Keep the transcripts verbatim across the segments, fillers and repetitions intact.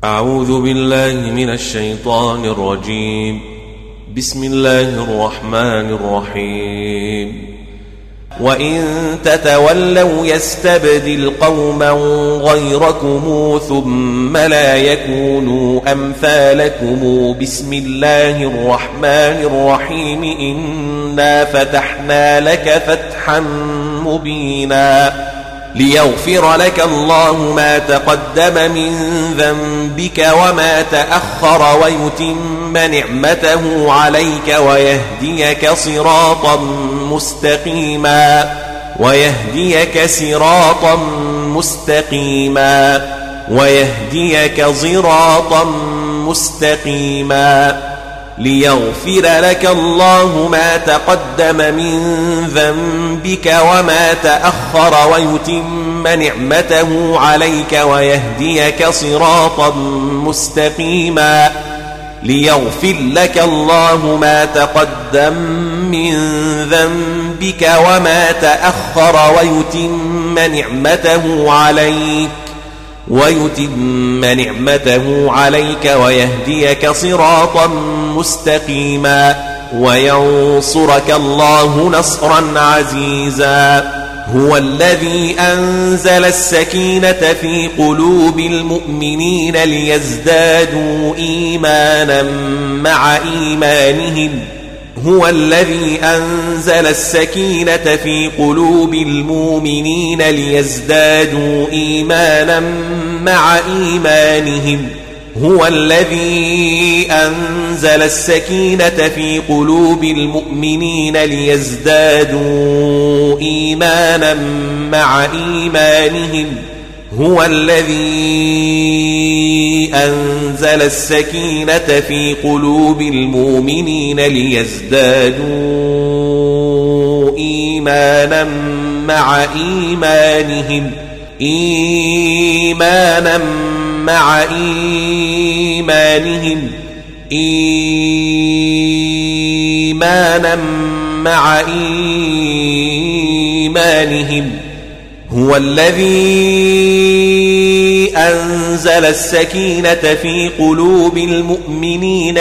أعوذ بالله من الشيطان الرجيم. بسم الله الرحمن الرحيم. وإن تتولوا يستبدل قوما غيركم ثم لا يكونوا أمثالكم. بسم الله الرحمن الرحيم. إنا فتحنا لك فتحا مبينا ليغفر لك الله ما تقدم من ذنبك وما تأخر ويتم نعمته عليك ويهديك صراطا مستقيما ويهديك صراطا مستقيما ويهديك صراطا مستقيما ليغفر لك الله ما تقدم من ذنبك وما تأخر ويتم نعمته عليك ويهديك صراطا مستقيما ليغفر لك الله ما تقدم من ذنبك وما تأخر ويتم نعمته عليك ويتم نعمته عليك ويهديك صراطا مستقيما وينصرك الله نصرا عزيزا. هو الذي أنزل السكينة في قلوب المؤمنين ليزدادوا إيمانا مع إيمانهم هو الذي أنزل السكينة في قلوب المؤمنين ليزدادوا إيمانا مع إيمانهم هو الذي أنزل السكينة في قلوب المؤمنين ليزدادوا إيمانا مع إيمانهم هو الذي أنزل السكينة في قلوب المؤمنين ليزدادوا إيمانا مع إيمانهم إيمانا مع إيمانهم إيمانا مع إيمانهم هو الذي أنزل السكينة في قلوب المؤمنين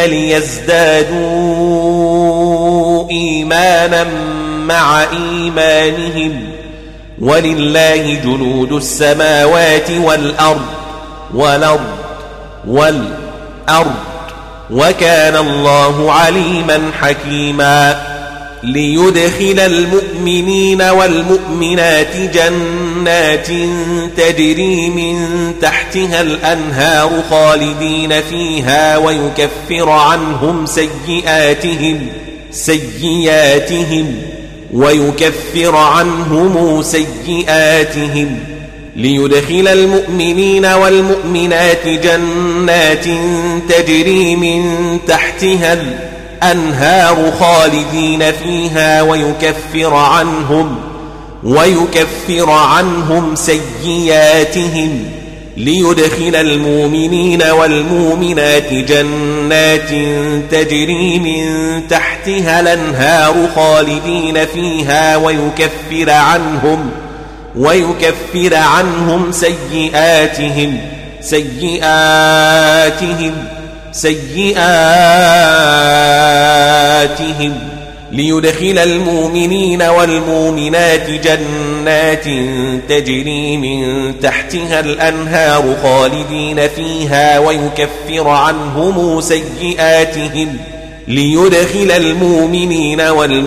ليزدادوا إيمانا مع إيمانهم ولله جنود السماوات والأرض والأرض والأرض وكان الله عليما حكيما. ليدخل المؤمنين والمؤمنات جنات تجري من تحتها الأنهار خالدين فيها ويكفر عنهم سيئاتهم سيئاتهم ويكفر عنهم سيئاتهم ليدخل المؤمنين والمؤمنات جنات تجري من تحتها الأنهار خالدين فيها ويكفر عنهم ويكفر عنهم سيئاتهم ليدخل المؤمنين والمؤمنات جنات تجري من تحتها الأنهار خالدين فيها ويكفر عنهم ويكفر عنهم سيئاتهم سيئاتهم سيئاتهم ليدخل المؤمنين والمؤمنات جنات تجري من تحتها الأنهار خالدين فيها ويكفر عنهم سيئاتهم ليدخل المؤمنين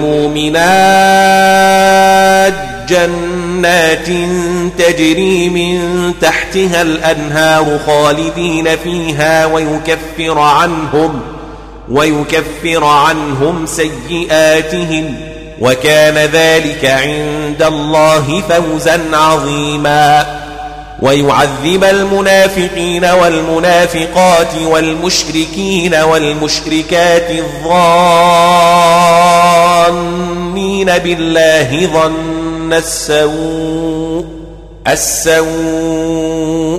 والمؤمنات جنات تجري من تحتها الأنهار خالدين فيها ويكفر عنهم ويكفر عنهم سيئاتهم وكان ذلك عند الله فوزا عظيما. ويعذب المنافقين والمنافقات والمشركين والمشركات الظانين بالله ظن السوء السوء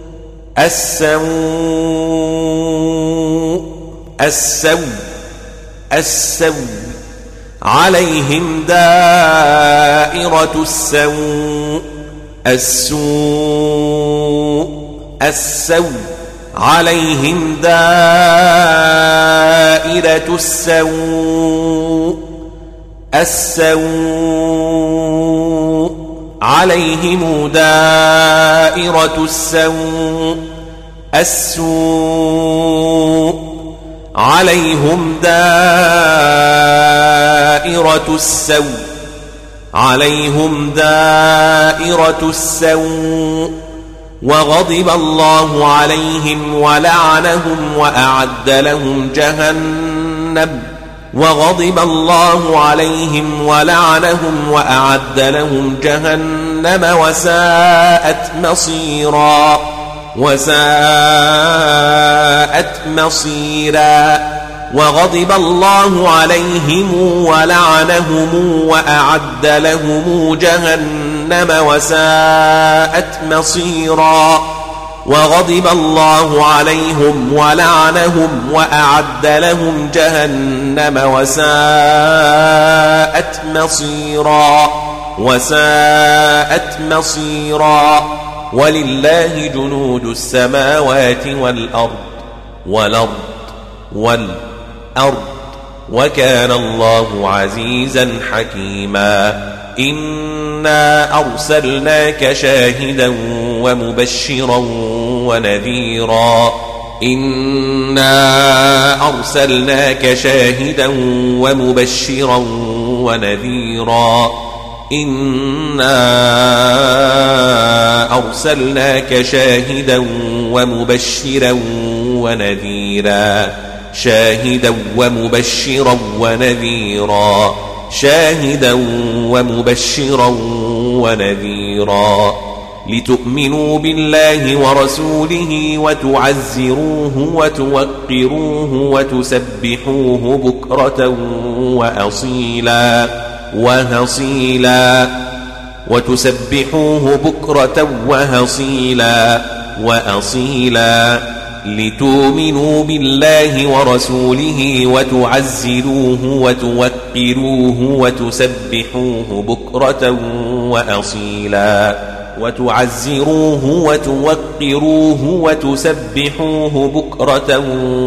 السوء السوء السوء عليهم دائرة السوء السوء السوء عليهم دائرة السوء السوء عليهم دائرة السوء السوء عليهم دائرة السوء عليهم دائرة السوء وغضب الله عليهم ولعنهم وأعد لهم جهنم وغضب الله عليهم ولعنهم وأعد لهم جهنم وساءت مصيرا وساءت مصيرا وغضب الله عليهم ولعنهم وأعد لهم جهنم وساءت مصيرا وغضب الله عليهم ولعنهم وأعد لهم جهنم وساءت مصيرا وساءت مصيرا ولله جنود السماوات والأرض والأرض والأرض وكان الله عزيزا حكيما إنا أرسلناك شاهدا ومبشرا ونذيرا إنا أرسلناك شاهدا ومبشرا ونذيرا إنا أرسلناك شاهدا ومبشرا ونذيرا شاهدا ومبشرا ونذيرا شاهدا ومبشرا ونذيرا لتؤمنوا بالله ورسوله وتعزروه وتوقروه وتسبحوه بكرة وأصيلا وهصيلا وتسبحوه بكرة وهصيلا وأصيلا لتؤمنوا بالله ورسوله وتعزروه وتوقروه وتسبحوه بكرة وأصيلا وتعزروه وتوقروه وتسبحوه بكرة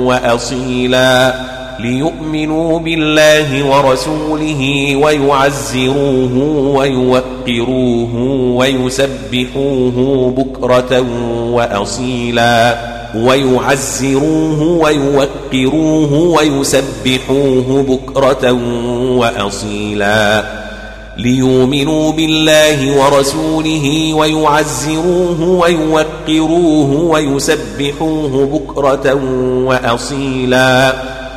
وأصيلا ليؤمنوا بالله ورسوله ويعزروه ويوقروه ويسبحوه بكرة وأصيلا ويعزروه ويوقروه ويسبحوه بكرة وأصيلا ليؤمنوا بالله ورسوله ويعزروه ويوقروه ويسبحوه بكرة وأصيلا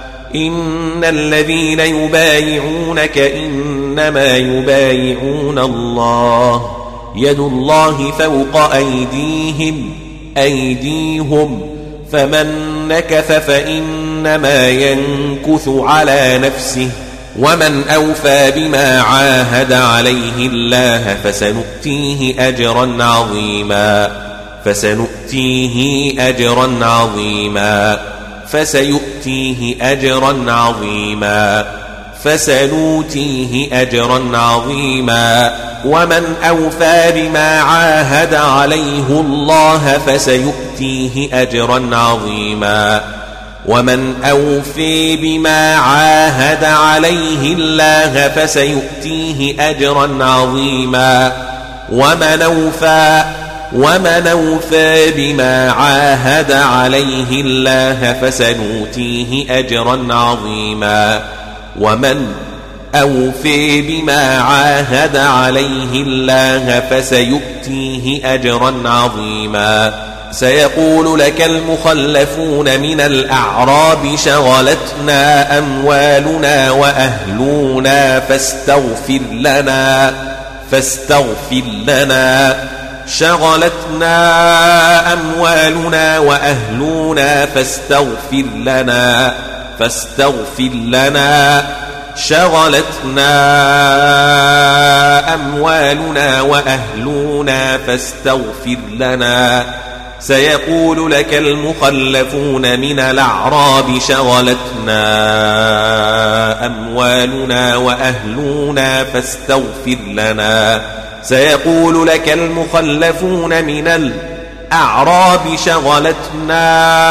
إن الذين يبايعونك إنما يبايعون الله يد الله فوق أيديهم أيديهم فمن نكث فإنما ينكث على نفسه ومن أوفى بما عاهد عليه الله فسنؤتيه أجرا عظيما فسنؤتيه أجرا عظيما فسيؤتيه أجرا عظيما فسنؤتيه أجرا عظيما ومن أوفى بما عاهد عليه الله فسيؤتيه أجرا عظيما ومن أوفي بما عاهد عليه الله فسيؤتيه أجرا عظيما ومن أوفى ومن أوفى بما عاهد عليه الله فسنؤتيه أجرا عظيما ومن أوفي بما عاهد عليه الله فسيؤتيه أجرا عظيما سيقول لك المخلفون من الأعراب شغلتنا أموالنا وأهلنا فاستغفر لنا فاستغفر لنا شغلتنا أموالنا وأهلنا فاستغفر لنا فاستغفر لنا شغلتنا أموالنا وأهلنا فاستغفر لنا سيقول لك المخلفون من الأعراب شغلتنا أموالنا وأهلنا فاستغفر لنا سيقول لك المخلفون من الأعراب شغلتنا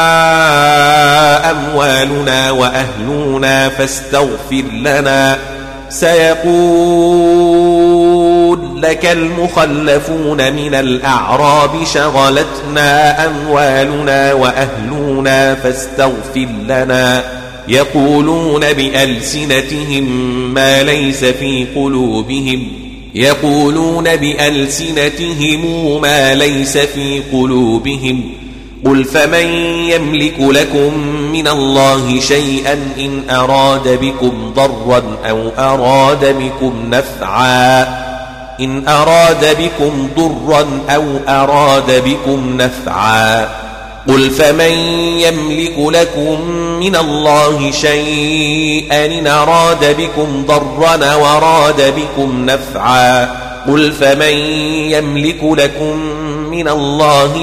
أموالنا وأهلنا فاستغفر لنا سيقول لك المخلفون من الأعراب شغلتنا أموالنا وأهلنا فاستغفر لنا يقولون بألسنتهم ما ليس في قلوبهم يقولون بألسنتهم ما ليس في قلوبهم قل فمن يملك لكم من الله شيئا إن أراد بكم ضرا أو أراد بكم نفعا إن أراد بكم ضرا أو أراد بكم نفعا قل فمن يملك لكم من الله شيئا إن أراد بكم ضرا وراد بكم نفعا قل فمن يملك لكم من الله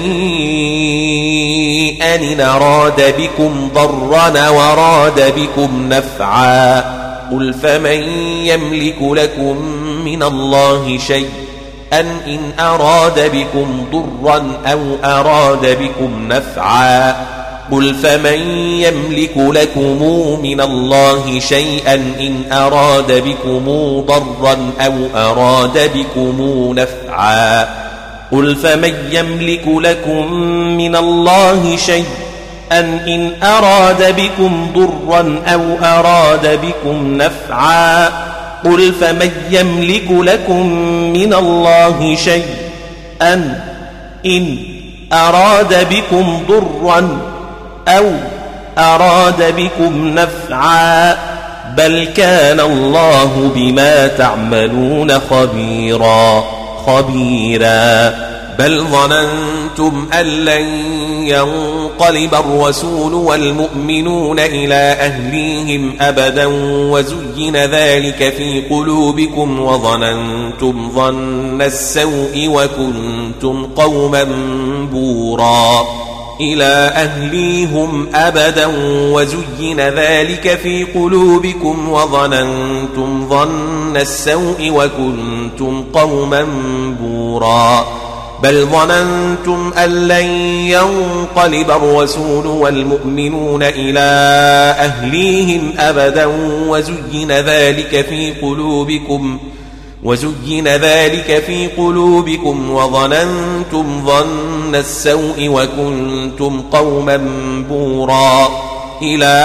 شيئا إن أراد بكم ضرا وراد بكم نفعا قل فمن يملك لكم من الله شيئا إن أراد بكم ضرا أو أراد بكم نفعا قل فمن يملك لكم من الله شيئا إن أراد بكم ضرا أو أراد بكم نفعا قل فمن يملك لكم من الله شيئا إن أراد بكم ضرا أو أراد بكم نفعا قل فمن يملك لكم من الله شيئا إن أراد بكم ضرا أو أراد بكم نفعا بل كان الله بما تعملون خبيرا خبيرا بل ظننتم أن لن ينقلب الرسول والمؤمنون إلى أهليهم أبدا وزين ذلك في قلوبكم وظننتم ظن السوء وكنتم قوما بورا إلى أهليهم أبدا وزين ذلك في قلوبكم وظننتم ظن السوء وكنتم قوما بورا بل ظننتم أن لن ينقلب الرسول والمؤمنون إلى أهليهم أبدا وزين ذلك في قلوبكم وزين ذلك في قلوبكم وظننتم ظن السوء وكنتم قوما بورا إلى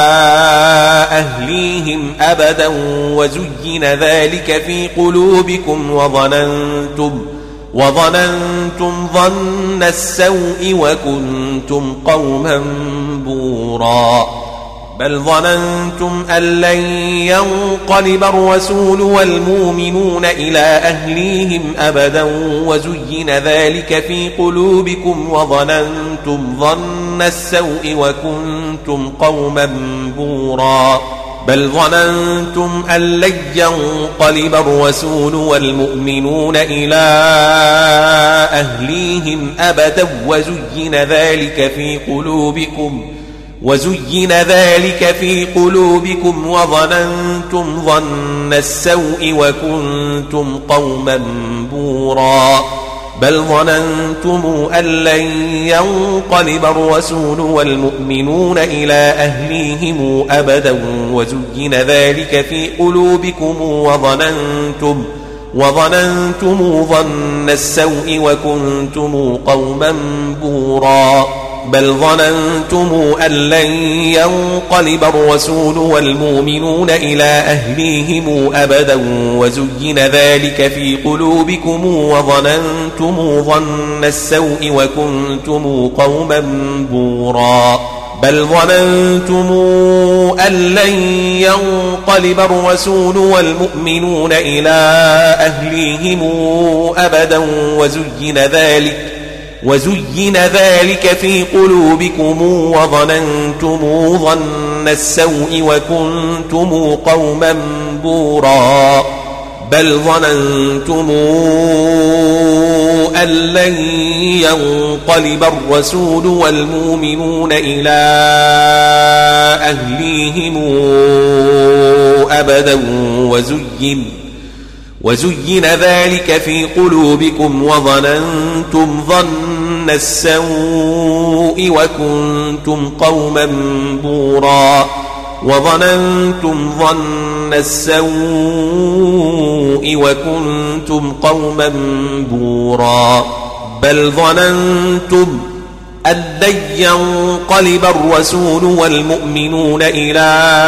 أهليهم أبدا وزين ذلك في قلوبكم وظننتم وظننتم ظن السوء وكنتم قوما بورا بل ظننتم أن لن ينقلب الرسول والمؤمنون إلى أهليهم أبدا وزين ذلك في قلوبكم وظننتم ظن السوء وكنتم قوما بورا بل ظننتم أن لن ينقلب الرسول والمؤمنون إلى أهليهم أبدا وزين ذلك في قلوبكم وزين ذلك في قلوبكم وظننتم ظن السوء وكنتم قوما بورا بل ظننتم أن لن ينقلب الرسول والمؤمنون إلى أهليهم أبدا وزين ذلك في قلوبكم وظننتم وظننتم ظن السوء وكنتم قوما بورا بل ظننتم أن لن ينقلب الرسول والمؤمنون إلى أهليهم أبدا وزين ذلك في قلوبكم وظننتم ظن السوء وكنتم قوما بورا بل ظننتم أن لن ينقلب الرسول والمؤمنون إلى أهليهم أبدا وزين ذلك وزين ذلك في قلوبكم وظننتم ظن السوء وكنتم قوما بورا بل ظننتم أن لن ينقلب الرسول والمؤمنون إلى أهليهم أبدا وزين وزين ذلك في قلوبكم وظننتم ظن السوء وكنتم قوما بورا وظننتم ظن السوء وكنتم قوما بورا بل ظننتم أن لن ينقلب الرسول والمؤمنون إلى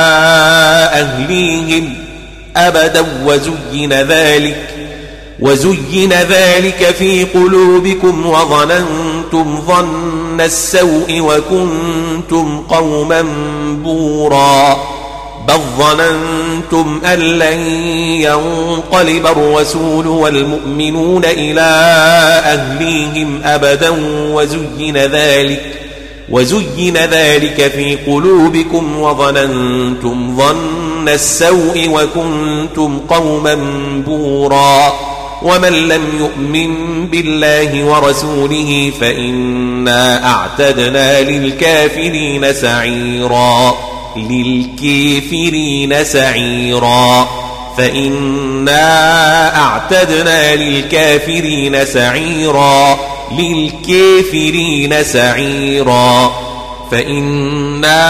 أهليهم أبدا وزين ذلك وزين ذلك في قلوبكم وظننتم ظن السوء وكنتم قوما بورا بل ظننتم أن لن ينقلب الرسول والمؤمنون إلى أهليهم أبدا وزين ذلك وزين ذلك في قلوبكم وظننتم ظن السوء وكنتم قوما بورا ومن لم يؤمن بالله ورسوله فإنا أعتدنا للكافرين سعيرا للكافرين سعيرا فإنا أعتدنا للكافرين سعيرا للكافرين سعيرا فإنا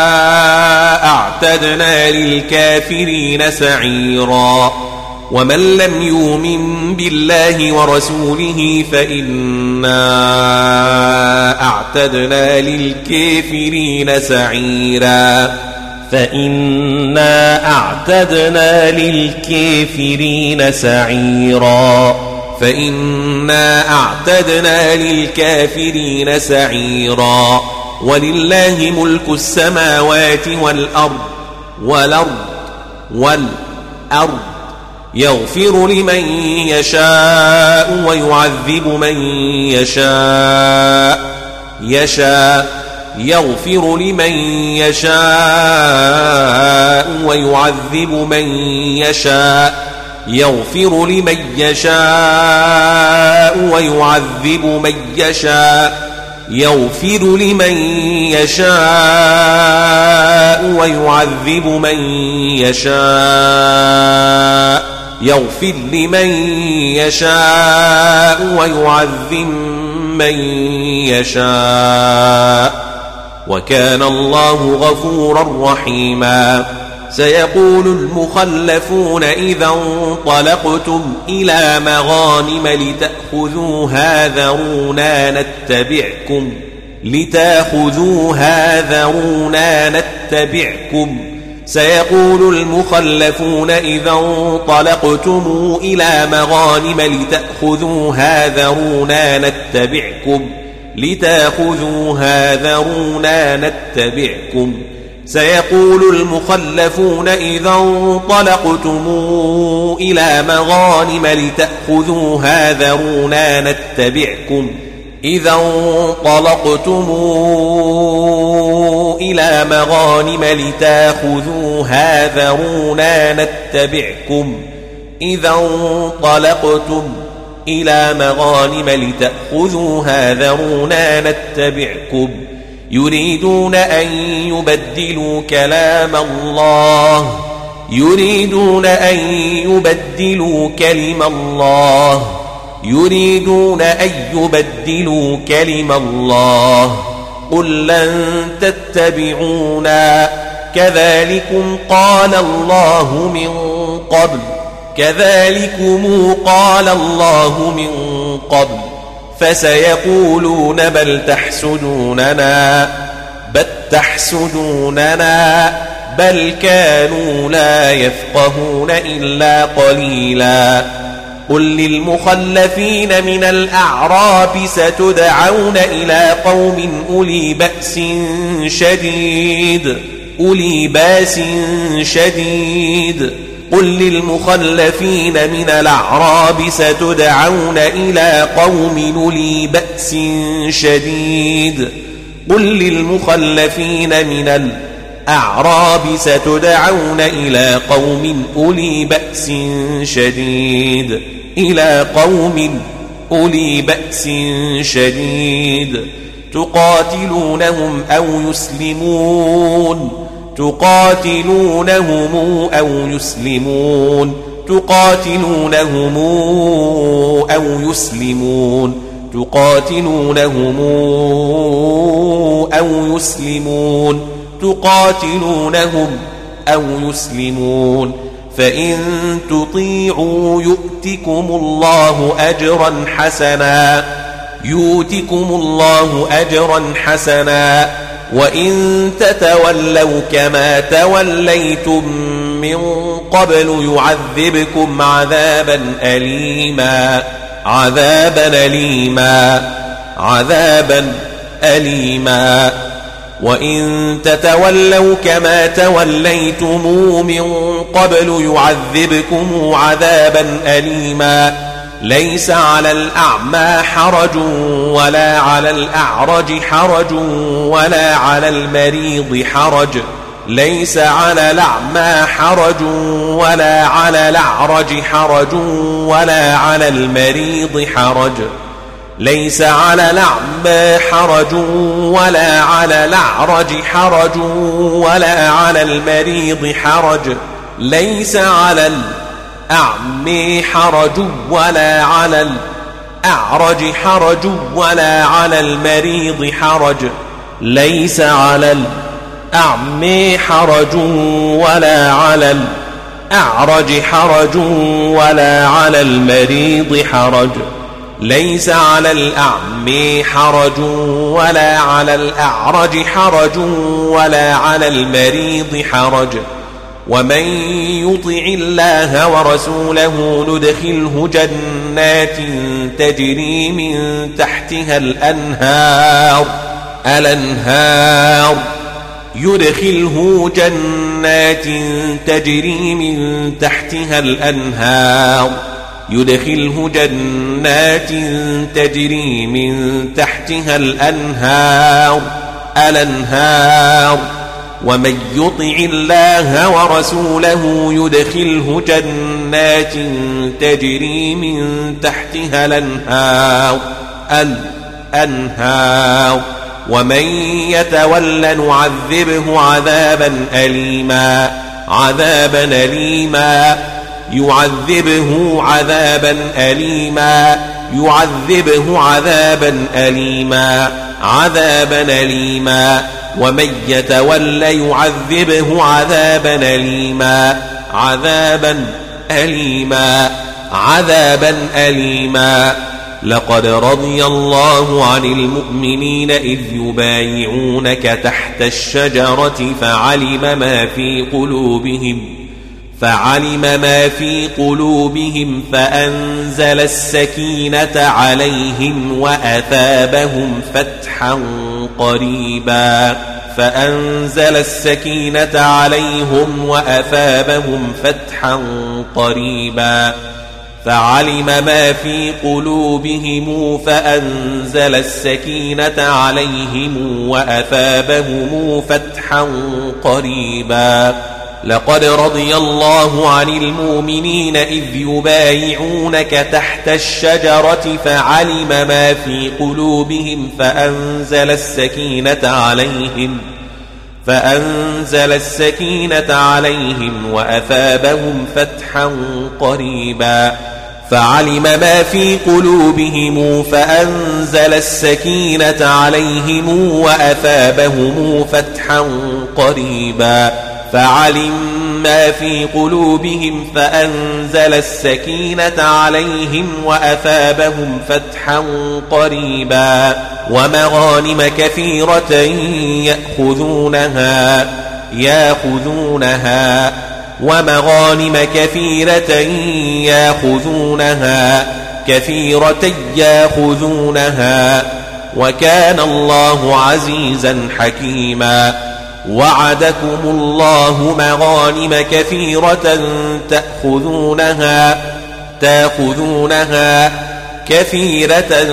أعتدنا للكافرين سعيرا ومن لم يؤمن بالله ورسوله فإنا أعتدنا للكافرين سعيرا فإنا أعتدنا للكافرين سعيرا فإنا أعتدنا للكافرين سعيرا ولله ملك السماوات والأرض والأرض والأرض يغفر لمن يشاء ويعذب من يشاء يشاء يغفر لمن يشاء ويعذب من يشاء يغفر لمن يشاء ويعذب من يشاء يغفر لمن يشاء ويعذب من يشاء يغفر لمن يشاء ويعذب من يشاء وكان الله غفورا رحيما سيقول المخلفون إذا انطلقتم إلى مغانم لتأخذوها ذرونا نتبعكم لتأخذوها ذرونا نتبعكم سيقول المخلفون إذا انطلقتم إلى مغانم لتأخذوها ذرونا نتبعكم لتأخذوها ذرونا نتبعكم سيقول المخلفون إذا انطلقتم إلى مغانم لتأخذوها ذرونا نتبعكم إذا انطلقتم إلى مغانم لتأخذوها ذرونا نتبعكم إذا انطلقتم إلى مغانم لتأخذوها ذرونا نتبعكم يريدون أن يبدلوا كلام الله يريدون أن يبدلوا كلم الله يريدون أن يبدلوا كلم الله قل لن تتبعونا كذلكم قال الله من قبل كذلكم قال الله من قبل فسيقولون بل تحسدوننا بل تحسدوننا بل كانوا لا يفقهون إلا قليلا قل للمخلفين من الأعراب ستدعون إلى قوم أولي بأس شديد أولي بأس شديد قل للمخلفين من الأعراب ستدعون إلى قوم أولي بأس شديد قل للمخلفين من الأعراب ستدعون إلى قوم أولي بأس شديد إلى قوم أولي بأس شديد تقاتلونهم أو يسلمون تقاتلونهم أو يسلمون تقاتلونهم أو يسلمون تقاتلونهم أو يسلمون تقاتلونهم أو يسلمون فإن تطيعوا يؤتكم الله أجرا حسنا يؤتكم الله أجرا حسنا وإن تتولوا كما توليتم من قبل يعذبكم عذابا أليما عذابا أليما عذابا أليما وإن تتولوا كما توليتم من قبل يعذبكم عذابا أليما ليس على الأعمى حرج ولا على الأعرج حرج ولا على المريض حرج ليس على الأعمى حرج ولا على الأعرج حرج ولا على المريض حرج ليس على الأعمى حرج ولا على الأعرج حرج ولا على المريض حرج ليس على الأعمى حرج ولا على الأعرج حرج ولا على المريض حرج ليس على الأعمى حرج ولا على الأعرج حرج ولا على المريض حرج ليس على الأعمى حرج ولا على الأعرج حرج ولا على المريض حرج ومن يطع الله ورسوله ندخله جنات تجري من تحتها الأنهار الأنهار يدخله جنات تجري من تحتها الأنهار يدخله جنات تجري من تحتها الأنهار الأنهار ومن يطع الله ورسوله يدخله جنات تجري من تحتها الأنهار الأنهار ومن يتول نعذبه عذابا أليما عذابا أليما يعذبه عذابا أليما يعذبه عذابا أليما عذابا أليما ومن يتول يعذبه عذابا أليما عذابا أليما عذابا أليما لقد رضي الله عن المؤمنين إذ يبايعونك تحت الشجرة فعلم ما في قلوبهم فعلم ما في قلوبهم فأنزل السكينة عليهم وأثابهم فتحا قريبا فأنزل السكينة عليهم وأثابهم فتحا قريبا فعلم ما في قلوبهم فأنزل السكينة عليهم وأثابهم فتحا قريبا لقد رضي الله عن المؤمنين إذ يبايعونك تحت الشجرة فعلم ما في قلوبهم فأنزل السكينة عليهم فأنزل السكينة عليهم وأثابهم فتحا قريبا فعلم ما في قلوبهم فأنزل السكينة عليهم وأثابهم فتحا قريبا فعلم ما في قلوبهم فأنزل السكينة عليهم وأثابهم فتحا قريبا ومغانم كثيرة يأخذونها يأخذونها ومغانم كثيرة يأخذونها كثيرة يأخذونها وكان الله عزيزا حكيما وعدكم الله مغانم كثيرة تأخذونها تأخذونها كثيرة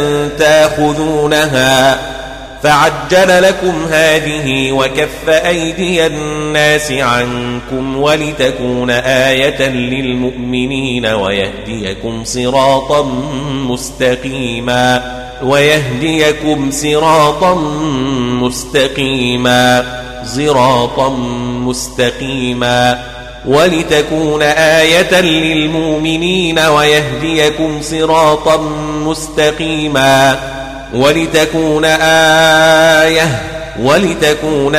تأخذونها فعجل لكم هذه وكف أيدي الناس عنكم ولتكون آية للمؤمنين ويهديكم صراطا مستقيما ويهديكم صراطا مستقيما صراطا مستقيما ولتكون آية للمؤمنين ويهديكم صراطا مستقيما ولتكون آية ولتكون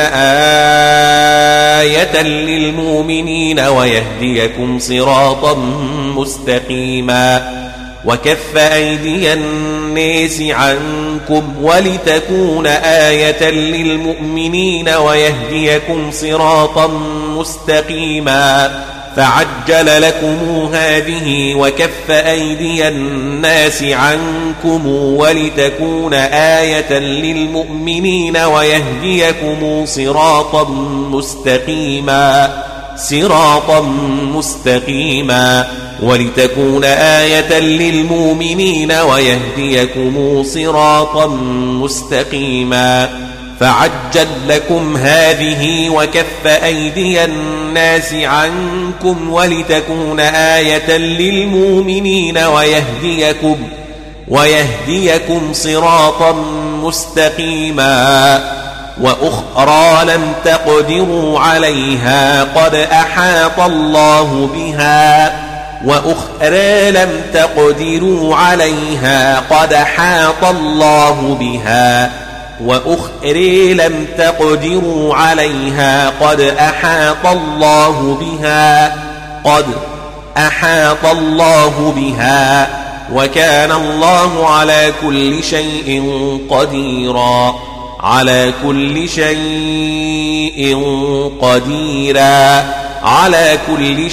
آية للمؤمنين ويهديكم صراطا مستقيما وكف أيدي الناس عنكم ولتكون آية للمؤمنين ويهديكم صراطا مستقيما فعجل لكم هذه وكف أيدي الناس عنكم ولتكون آية للمؤمنين ويهديكم صراطا مستقيما صراطا مستقيما ولتكون آية للمؤمنين ويهديكم صراطا مستقيما فعجل لكم هذه وكف أيدي الناس عنكم ولتكون آية للمؤمنين ويهديكم ويهديكم صراطا مستقيما وأخرى لم تقدروا عليها قد أحاط الله بها وأخرى لم تقدروا عليها قد أحاط الله بها وأخرى لم تقدروا عليها قد أحاط الله بها قد أحاط الله بها وكان الله على كل شيء قديرا على كل شيء قديرا على كل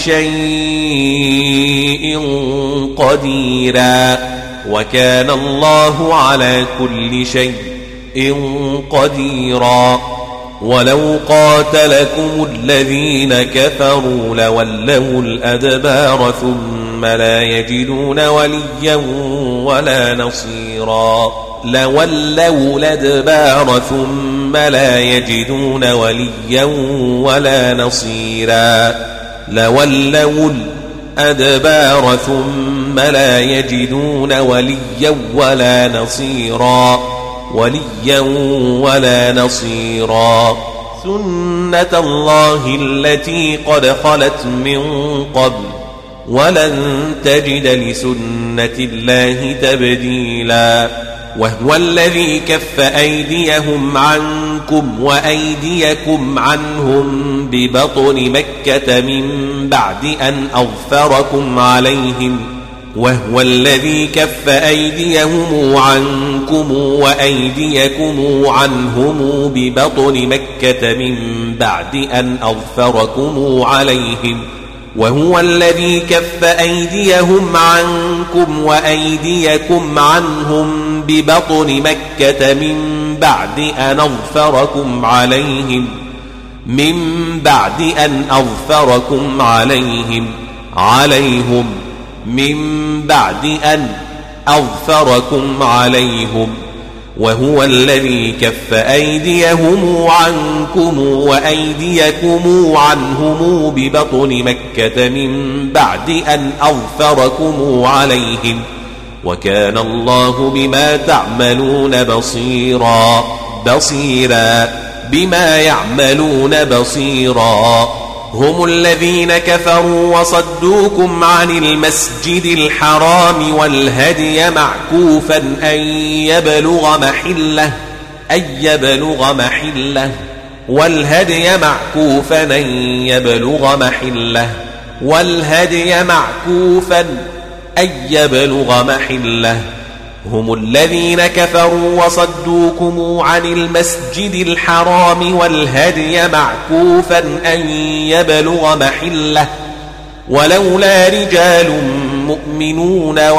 شيء قديرا وكان الله على كل شيء قديرا ولو قاتلكم الذين كفروا لولوا الأدبار ثم لا يجدون وليا ولا نصيرا لولوا الأدبار ثم لا يجدون وليا ولا نصيرا لولوا الأدبار ثم لا يجدون وليا ولا نصيرا وليا ولا نصيرا سنة الله التي قد خلت من قبل ولن تجد لسنة الله تبديلا وهو الذي كف أيديهم عنكم وأيديكم عنهم ببطن مكة من بعد أن أظفركم عليهم وهو الذي كف أيديهم عنكم وأيديكم عنهم ببطن مكة من بعد أن أظفركم عليهم وهو الذي كف أيديهم عنكم وأيديكم عنهم ببطن مكة من بعد أن أظفركم عليهم من بعد أن أظفركم عليهم عليهم من بعد أن أظفركم عليهم وهو الذي كف أيديهم عنكم وأيديكم عنهم ببطن مكة من بعد أن أظفركم عليهم وكان الله بما تعملون بصيرا بصيرا بما يعملون بصيرا هم الذين كفروا وصدوكم عن المسجد الحرام والهدي معكوفا أن يبلغ محله أن يبلغ محله والهدي معكوفا أن يبلغ محله والهدي معكوفا أن يبلغ محله هم الذين كفروا وصدوكم عن المسجد الحرام والهدي معكوفا أن يبلغ محله ولولا رجال مؤمنون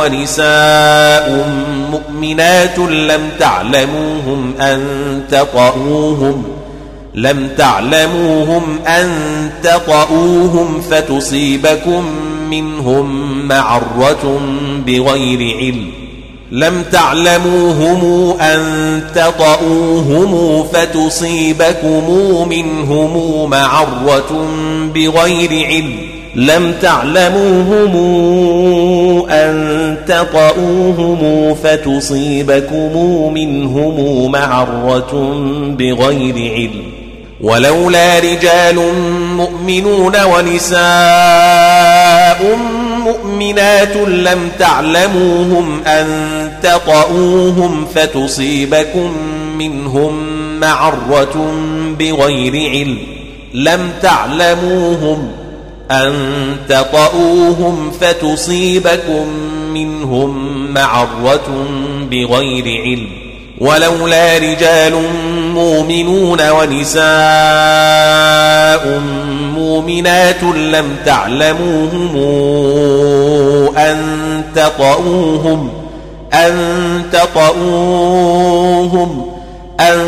ونساء مؤمنات لم تعلموهم أن تطؤوهم لم تعلموهم أن تطؤوهم فتصيبكم منهم معرة بغير علم لم تعلموهم أن تطؤوهم فتصيبكم منهم معرة بغير علم لم تعلموهم أن تطؤوهم فتصيبكم منهم معرة بغير علم ولولا رجال مؤمنون ونساء مؤمنات لم تعلموهم أن تطؤوهم فتصيبكم منهم معرة بغير علم لم تعلموهم أن تطؤوهم فتصيبكم منهم معرة بغير علم ولولا رجال مؤمنون ونساء مؤمنات لم تعلموهم أن تطؤوهم أن تطؤوهم أن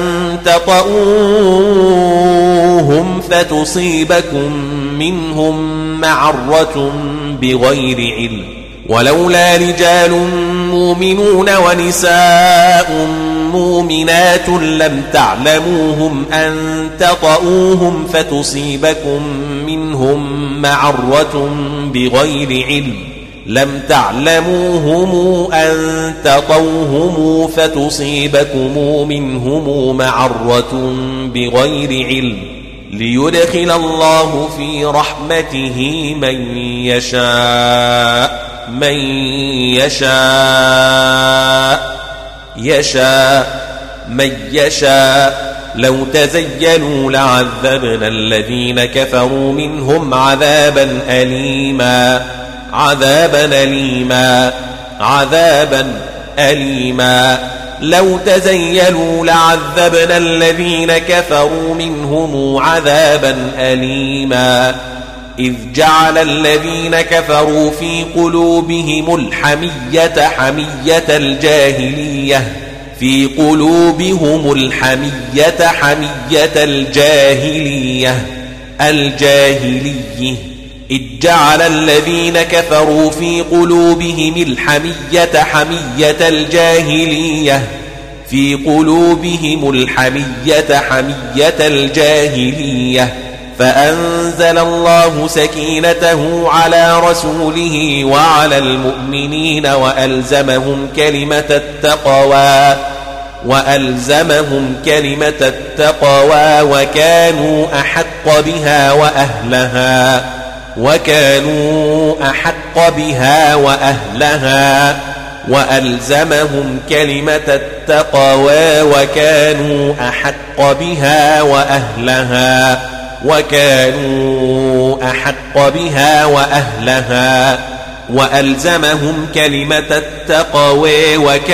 تطؤوهم فتصيبكم منهم معرة بغير علم ولولا رجال مؤمنون ونساء مؤمنات لم تعلموهم أن تطؤوهم فتصيبكم منهم معرة بغير علم لم تعلموهم أن تطؤوهم فتصيبكم منهم معرة بغير علم ليدخل الله في رحمته من يشاء من يشاء يشاء من يشاء لو تزينوا لعذبنا الذين كفروا منهم عذابا أليما عذابا أليما عذابا أليما لو تزينوا لعذبنا الذين كفروا منهم عذابا أليما إذ جعل الذين كفروا في قلوبهم الحمية حمية الجاهلية في قلوبهم الحمية حمية الجاهلية الجاهلية إذ جعل الذين كفروا في قلوبهم الحمية حمية الجاهلية في قلوبهم الحمية حمية الجاهلية فأنزل الله سكينته على رسوله وعلى المؤمنين وألزمهم كلمة التقوى وألزمهم كلمة التقوى وكانوا أحق بها وأهلها وكانوا أحق بها وأهلها وألزمهم كلمة التقوى وكانوا أحق بها وأهلها وكانوا أحق بها وأهلها وألزمهم كلمة التقوى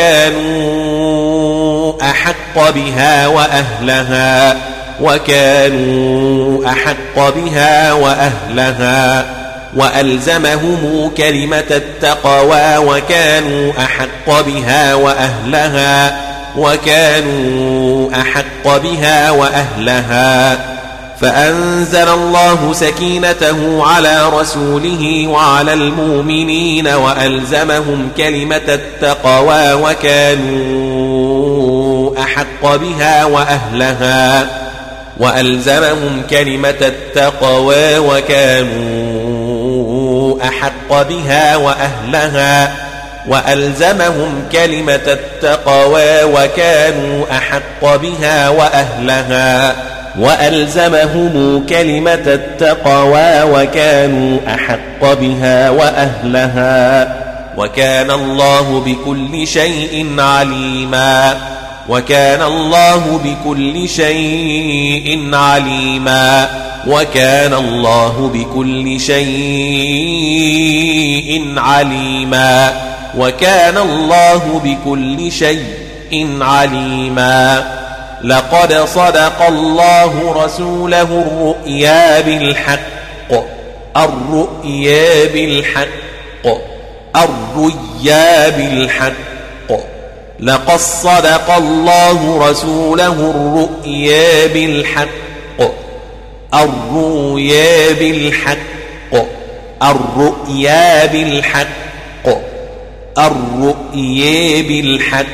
وكانوا أحق بها وأهلها وكانوا أحق بها وأهلها وألزمهم كلمة التقوى وكانوا أحق بها وأهلها وكانوا أحق بها وأهلها فأنزل الله سكينته على رسوله وعلى المؤمنين وألزمهم كلمة التقوى وكانوا أحق بها وأهلها وألزمهم كلمة التقوى وكانوا أحق بها وأهلها وألزمهم كلمة التقوى وكانوا أحق بها وأهلها وألزمهم كلمة التقوى وكانوا أحق بها وأهلها وكان الله بكل شيء عليما وكان الله بكل شيء عليما وكان الله بكل شيء عليما وكان الله بكل شيء عليما لقد صدق الله رسوله الرؤيا بالحق الرؤيا بالحق الرؤيا بالحق لقد صدق الله رسوله الرؤيا بالحق الرؤيا بالحق الرؤيا بالحق الرؤيا بالحق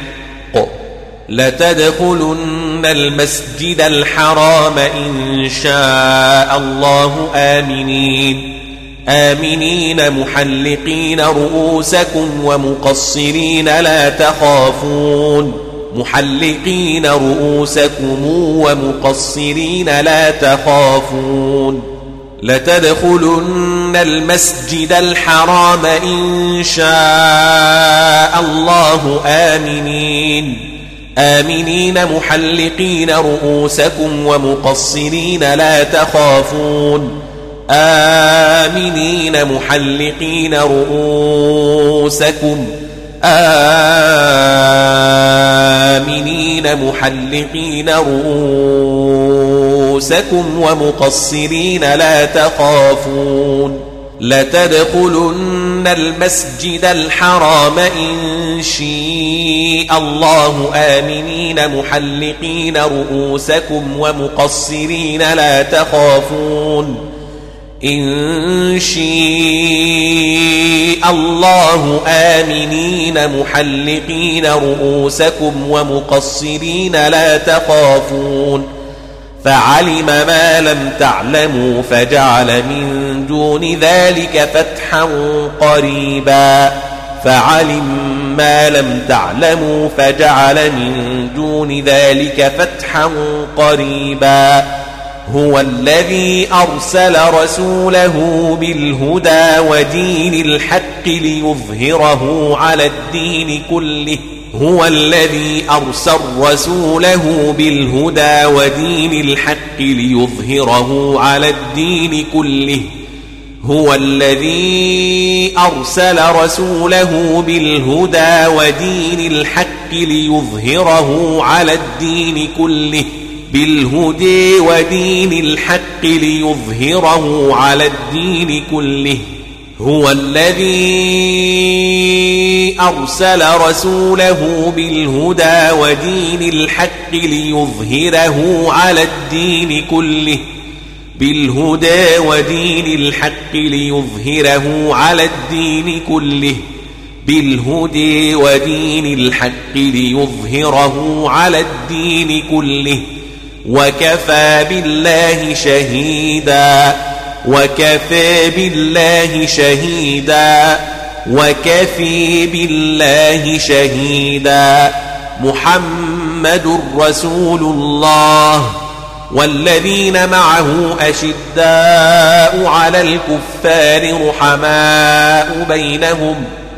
لتدخلن المسجد الحرام إن شاء الله آمنين آمنين محلقين رؤوسكم ومقصرين لا تخافون محلقين رؤوسكم ومقصرين لا تخافون لتدخلن المسجد الحرام إن شاء الله آمنين آمنين محلقين رؤوسكم ومقصرين لا تخافون آمنين محلقين رؤوسكم آمنين محلقين رؤوسكم ومقصرين لا تخافون لتدخلن المسجد الحرام إن شاء الله آمنين محلقين رؤوسكم ومقصرين لا تخافون إن شاء الله آمنين محلقين رؤوسكم ومقصرين لا تخافون فعلم ما لم تعلموا فجعل من دون ذلك فتحا قريبا فعلم ما لم تعلموا فجعل من دون ذلك فتحا قريبا هو الذي أرسل رسوله بالهدى ودين الحق ليظهره على الدين كله هو الذي أرسل رسوله بالهدى ودين الحق ليظهره على الدين كله هو الذي أرسل رسوله بالهدى ودين الحق ليظهره على الدين كله بالهدى ودين الحق ليظهره على الدين كله هو الذي أرسل رسوله بالهدى ودين الحق ليظهره على الدين كله بالهدى ودين الحق ليظهره على الدين كله بالهدى ودين الحق ليظهره على الدين كله وكفى بالله شهيدا وكفى بالله شهيدا وكفي بالله شهيدا محمد رسول الله والذين معه أشداء على الكفار رحماء بينهم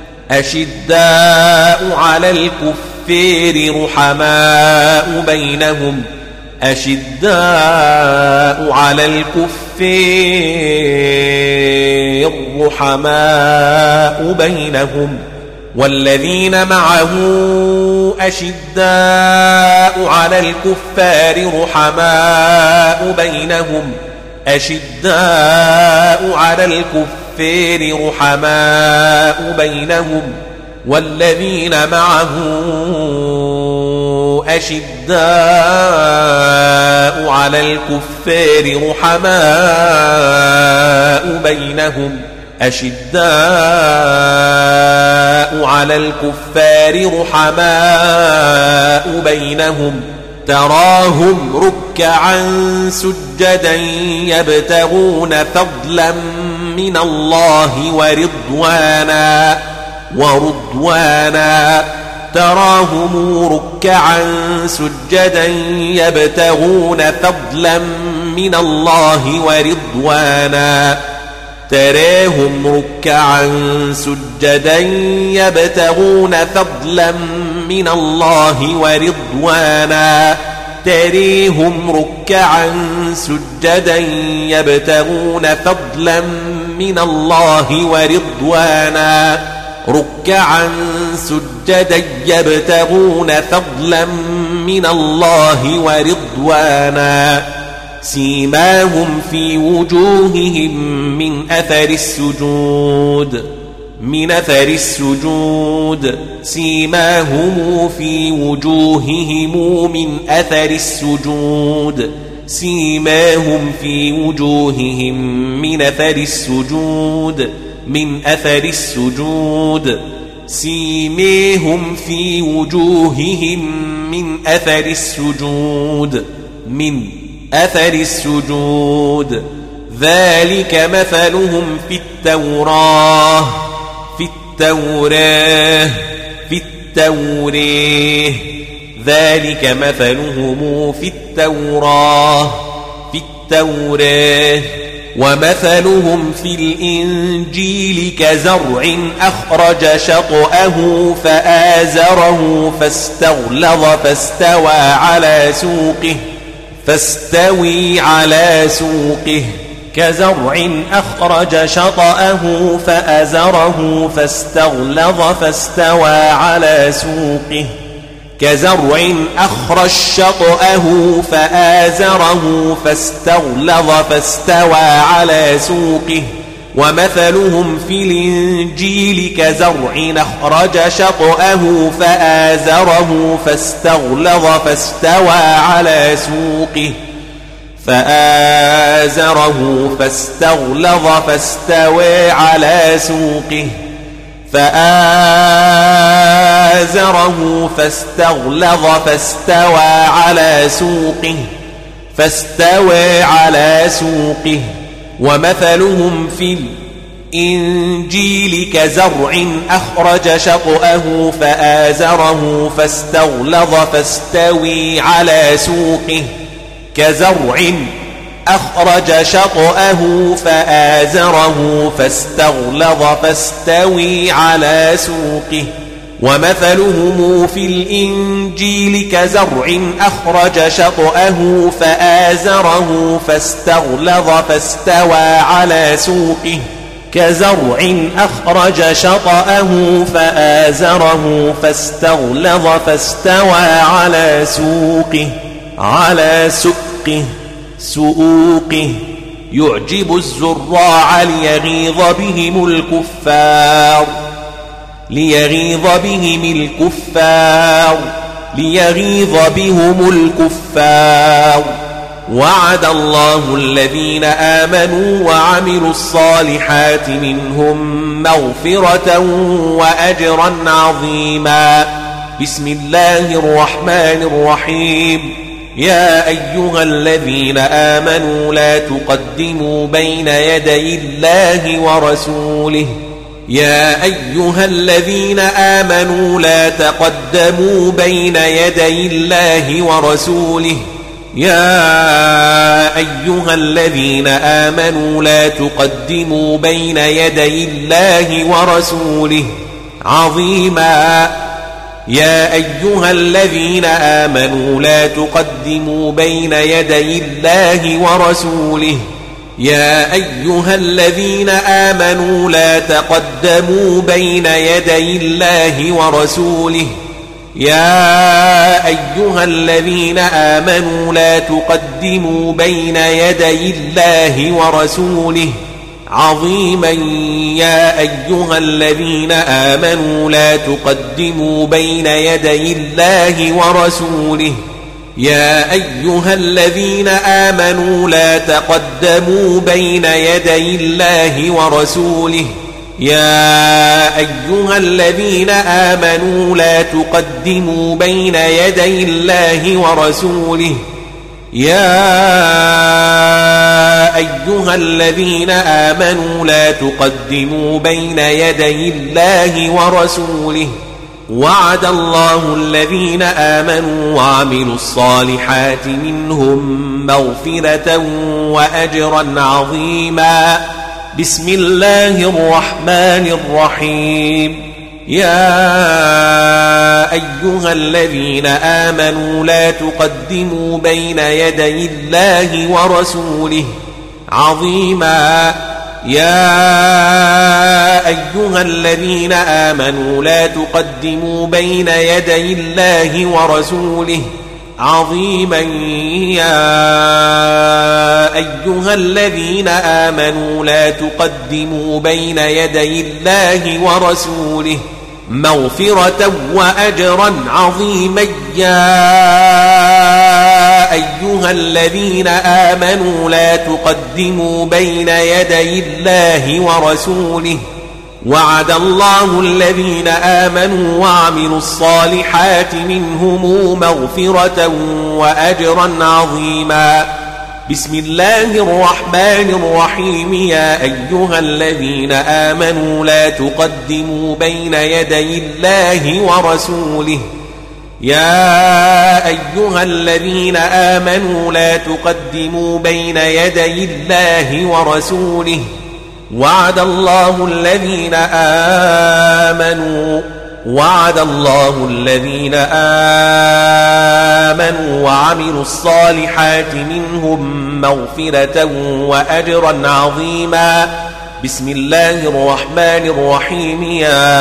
أشداء على الكفار رحماء بينهم أشداء على الكفار رحماء بينهم والذين معه أشداء على الكفار رحماء بينهم أشداء على الكفار رحماء بينهم والذين معه أشداء على الكفار رحماء بينهم أشداء على الكفار رحماء بينهم تراهم ركعا سجدا يبتغون فضلا من الله ورضوانا ورضوانا تراهم ركعا سجدا يبتغون فضلا من الله ورضوانا تراهم ركعا سجدا يبتغون فضلا من الله ورضوانا تريهم ركعا سجدا يبتغون فضلا من الله ورضوانا ركعا سجدا يبتغون فضلا من الله ورضوانا سيماهم في وجوههم من أثر السجود من أثر السجود سيماهم في وجوههم من أثر السجود سيماهم في وجوههم من أثر السجود من أثر السجود سيماهم في وجوههم من أثر السجود من أثر السجود ذلك مثلهم في التوراة في التوراة في التوراة ذلك مثلهم في التوراة في التوراة ومثلهم في الإنجيل كزرع أخرج شطأه فآزره فاستغلظ فاستوى على سوقه فاستوي على سوقه كزرع أخرج شطأه فآزره فاستغلظ فاستوى على سوقه كزرع أخرج شطأه فآزره فاستغلظ فاستوى على سوقه ومثلهم في الإنجيل كزرع أخرج شطأه فآزره فاستغلظ فاستوى على سوقه فآزره فاستغلظ فاستوى على سوقه فآزره فاستغلظ فاستوى على سوقه فاستوى على سوقه ومثلهم في الإنجيل كزرع أخرج شطأه فآزره فاستغلظ فاستوي على سوقه كزرع أخرج شطأه فآزره فاستغلظ فاستوي على سوقه ومثلهم في الإنجيل كزرع أخرج شطأه فآزره فاستغلظ فاستوى على سوقه كزرع أخرج شطأه فآزره فاستغلظ فاستوى على سوقه على سوقه سوقه يعجب الزراع ليغيظ بهم الكفار ليغيظ بهم الكفار ليغيظ بهم الكفار وعد الله الذين آمنوا وعملوا الصالحات منهم مغفرة وأجرا عظيما. بسم الله الرحمن الرحيم. يا أيها الذين آمنوا لا تقدموا بين يدي الله ورسوله يا أيها الذين آمنوا لا تقدموا بين يدي الله ورسوله يا أيها الذين آمنوا لا تقدموا بين يدي الله ورسوله عظيما. يا أيها الذين آمنوا لا تقدموا بين يدي الله ورسوله يا أيها الذين آمنوا لا تقدموا بين يدي الله ورسوله يا أيها الذين آمنوا لا تقدموا بين يدي الله ورسوله عظيما. يا أيها الذين آمنوا لا تقدموا بين يدي الله ورسوله يا أيها الذين آمنوا لا تقدموا بين يدي الله ورسوله يا أيها الذين آمنوا لا تقدموا بين يدي الله ورسوله يا أيها الذين آمنوا لا تقدموا بين يدي الله ورسوله. وعد الله الذين آمنوا وعملوا الصالحات منهم مغفرة وأجرا عظيما. بسم الله الرحمن الرحيم. يا أيها الذين آمنوا لا تقدموا بين يدي الله ورسوله عظيما. يا أيها الذين آمنوا لا تقدموا بين يدي الله ورسوله عظيما. يا أيها الذين آمنوا لا تقدموا بين يدي الله ورسوله مغفرة وأجرا عظيما. يا أيها الذين آمنوا لا تقدموا بين يدي الله ورسوله. وعد الله الذين آمنوا وعملوا الصالحات منهم مغفرة وأجرا عظيما. بسم الله الرحمن الرحيم. يا أيها الذين آمنوا لا تقدموا بين يدي الله ورسوله يا أيها الذين آمنوا لا تقدموا بين يدي الله ورسوله وعد الله الذين آمنوا وعد الله الذين آمنوا وعملوا الصالحات منهم مغفرة وأجرا عظيما. بسم الله الرحمن الرحيم. يا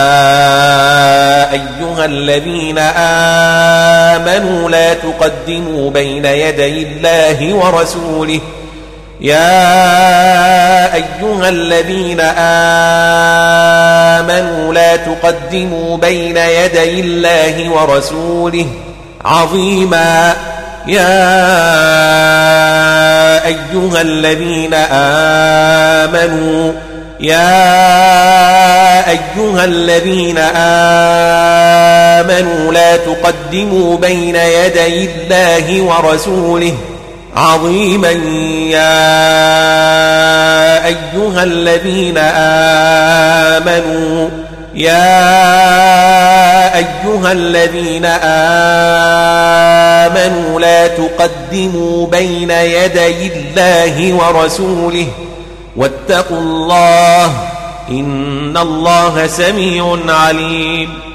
أيها الذين آمنوا لا تقدموا بين يدي الله ورسوله يا أيها الذين آمنوا لا تقدموا بين يدي الله ورسوله عظيما. يا أيها الذين آمنوا يا أيها الذين آمنوا لا تقدموا بين يدي الله ورسوله عظيما. يا أيها الذين آمنوا يا أيها الذين آمنوا لا تقدموا بين يدي الله ورسوله واتقوا الله إن الله سميع عليم.